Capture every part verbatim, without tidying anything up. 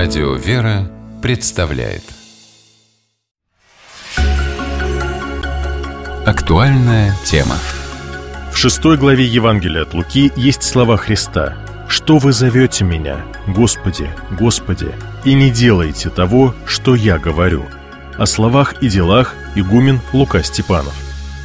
Радио «Вера» представляет актуальная тема. В шестой главе Евангелия от Луки есть слова Христа: «Что вы зовете меня, Господи, Господи, и не делаете того, что я говорю». О словах и делах игумен Лука Степанов.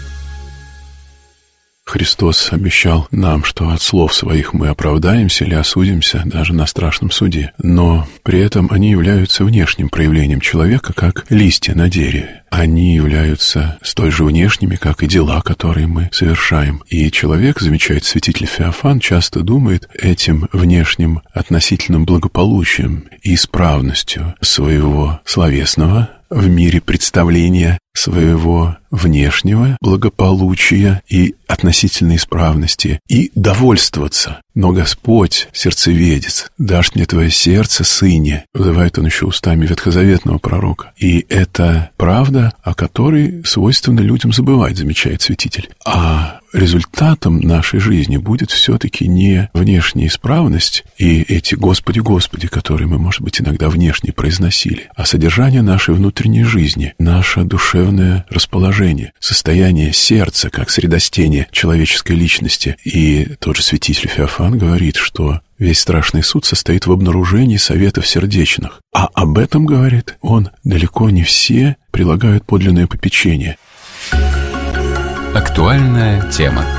Христос обещал нам, что от слов своих мы оправдаемся или осудимся даже на страшном суде. Но при этом они являются внешним проявлением человека, как листья на дереве. Они являются столь же внешними, как и дела, которые мы совершаем. И человек, замечает святитель Феофан, часто думает этим внешним относительным благополучием и исправностью своего словесного в мире представления, своего внешнего благополучия и относительной исправности, и довольствоваться. Но Господь, сердцеведец, дашь мне твое сердце, сыне, вызывает он еще устами ветхозаветного пророка. И это правда, о которой свойственно людям забывать, замечает святитель. А результатом нашей жизни будет все-таки не внешняя исправность и эти «Господи, Господи», которые мы, может быть, иногда внешне произносили, а содержание нашей внутренней жизни, наше душевное расположение, состояние сердца как средостение человеческой личности. И тот же святитель Феофан говорит, что весь страшный суд состоит в обнаружении советов сердечных. А об этом, говорит он, далеко не все прилагают подлинное попечение. Актуальная тема.